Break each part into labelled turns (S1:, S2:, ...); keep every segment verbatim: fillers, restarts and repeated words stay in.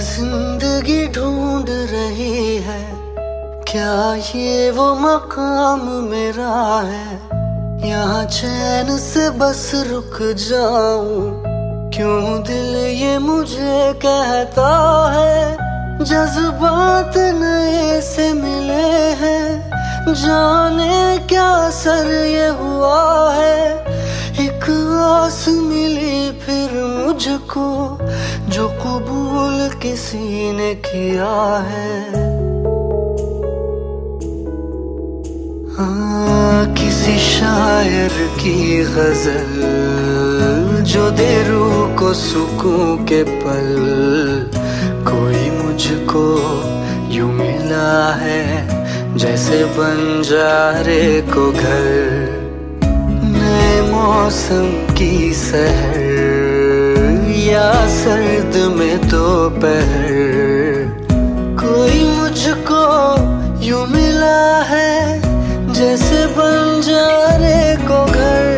S1: जिंदगी ढूंढ रही है, क्या ये वो मकाम मेरा है? यहाँ चैन से बस रुक जाऊं, क्यों दिल ये मुझे कहता है। जज्बात नए से मिले हैं, जाने क्या सर ये हुआ है। एक आस मिली फिर मुझको, जो कबूल किसी ने किया है। हाँ, किसी शायर की गजल जो दे रूह को सुकून के पल, कोई मुझको यूं मिला है जैसे बंजारे को घर। नए मौसम की सहर या सर्द में दोपहर, कोई मुझको यूं मिला है जैसे बंजारे को घर।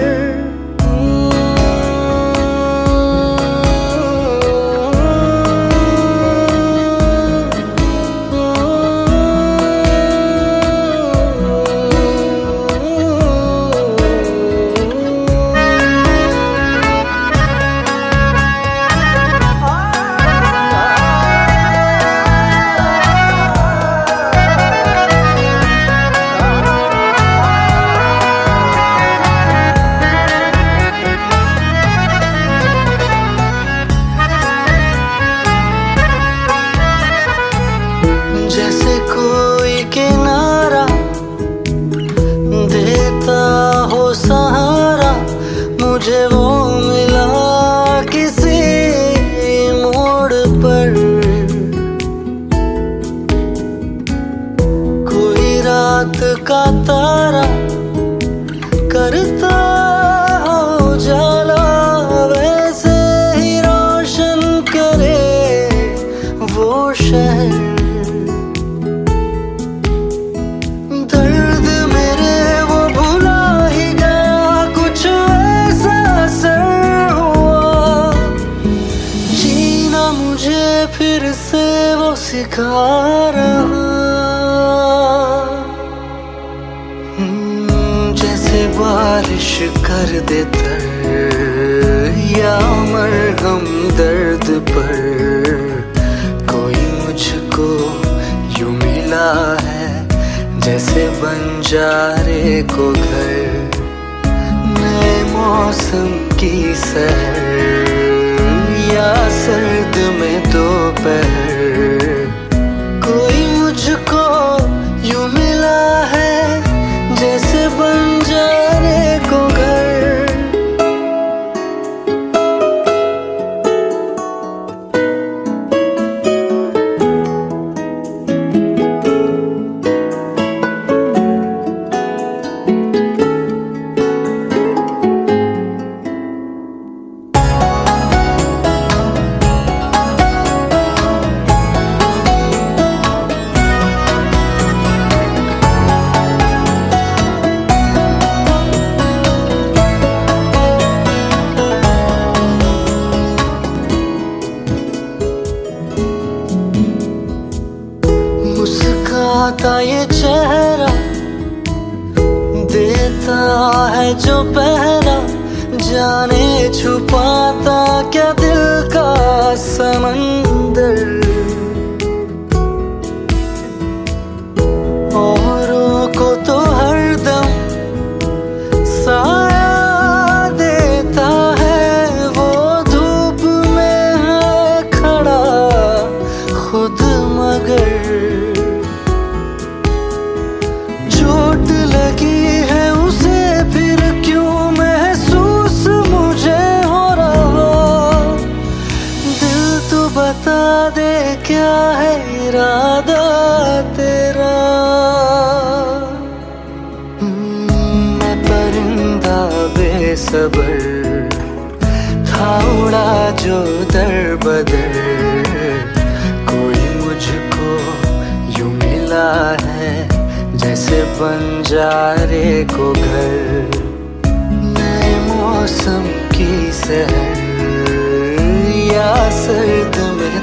S1: जैसे कोई किनारा देता हो सहारा, मुझे वो मिला किसी मोड़ पर। कोई रात का तारा करता हो जाला, वैसे ही रोशन करे वो शहर। फिर से वो सिखा रहा, जैसे बारिश कर दे तर या मरहम दर्द पर। कोई मुझको यूं मिला है जैसे बंजारे को घर। नए मौसम की सहर या सर्द में दोपहर, कोई मुझको यूं मिला है जैसे बंजारे को घर। मुस्काता ये चेहरा देता है जो पहरा, जाने छुपाता क्या दिल का समंदर। औरों को तो हरदम साया देता है, वो धूप में है खड़ा खुद मगर। चोट लगी है उसे फिर क्यों महसूस मुझे हो रहा। दिल तो बता दे क्या है इरादा तेरा। मैं परिंदा बेसबर था उड़ा जो दर बदर, कोई मुझको यूं मिला है जैसे बंजारे को घर। नए मौसम की सहर या सर्द में